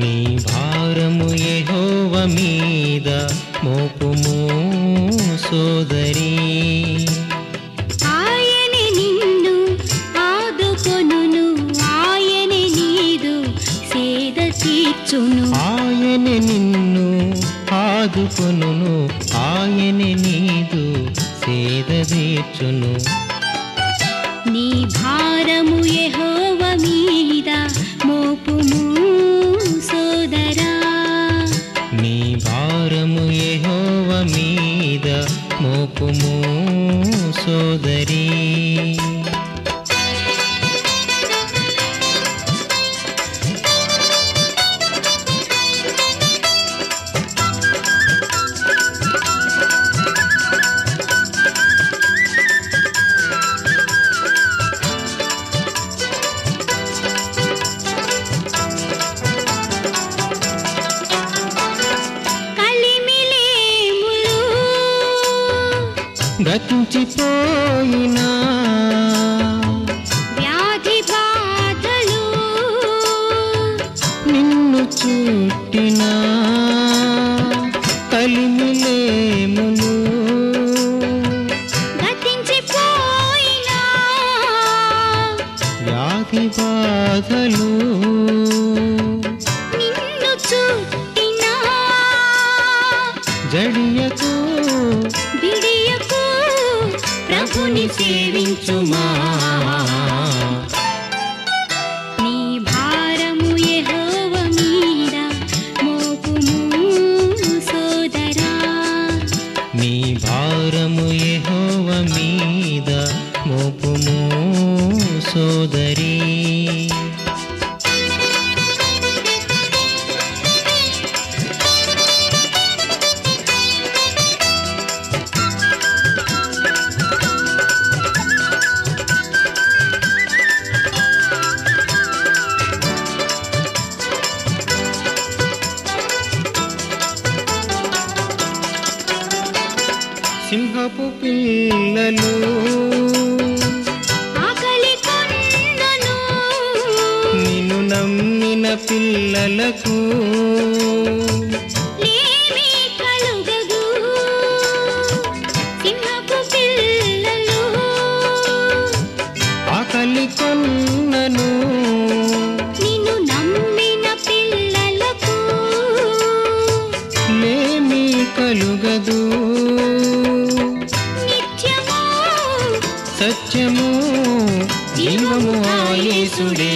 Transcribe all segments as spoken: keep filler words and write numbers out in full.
నీ భారము యెహోవా మీద మోపుము సోదరీ. ఆయనే నిన్ను ఆదుకొనును, ఆయనే నీదు సేద తీర్చును. ఆయనే నిన్ను ఆదుకొనును, ఆయనే నీదు సేద తీర్చును. నీ భారము యెహోవా మీద మోపుము సోదరా. నీ భారము యెహోవా మీద మోపుము సోదరీ. గతించిపోయినా వ్యాధి బాధలు నిన్ను చుట్టినా కలిమిలేములు గతించిపోయినా వ్యాధి బాధలు నిన్ను చుట్టినా జడియకు బిడియకు ప్రభుని సేవించుమా. నీ భారము యెహోవా మీద మోపుము సోదరా. నీ భారము యెహోవా మీద మోపుము సోదరీ. సింహపు పిల్లలు ఆకలి కొన్నను, నిన్ను నమ్మిన పిల్లలకు లేమి కలుగదు. సింహపు పిల్లలు ఆకలి కొన్నను నిన్ను నమ్మిన పిల్లలకు లేమి కలుగదు. నిత్యము సత్యము జీవము ఆ యేసుడే.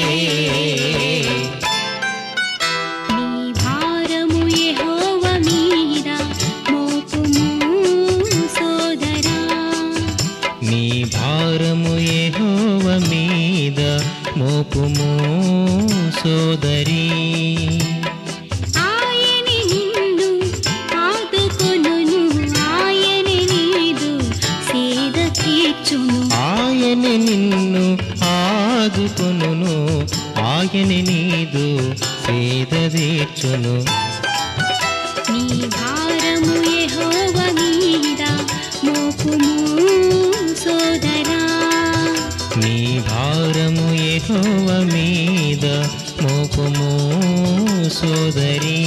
నీ భారము యెహోవా మీద మోపుము సోదరా. నీ భారము యెహోవా మీద మోపుము సోదరీ. ఆయనే నిన్ను ఆదుకొనును, ఆయనే నీదు సేద తీర్చును. ఆయనే నిన్ను ఆదుకొనును, ఆయనే నీదు సేద తీర్చును. నీ భారము యెహోవా మీద మోపుము సోదరా. నీ భారము యెహోవా మీద మోపుము సోదరీ.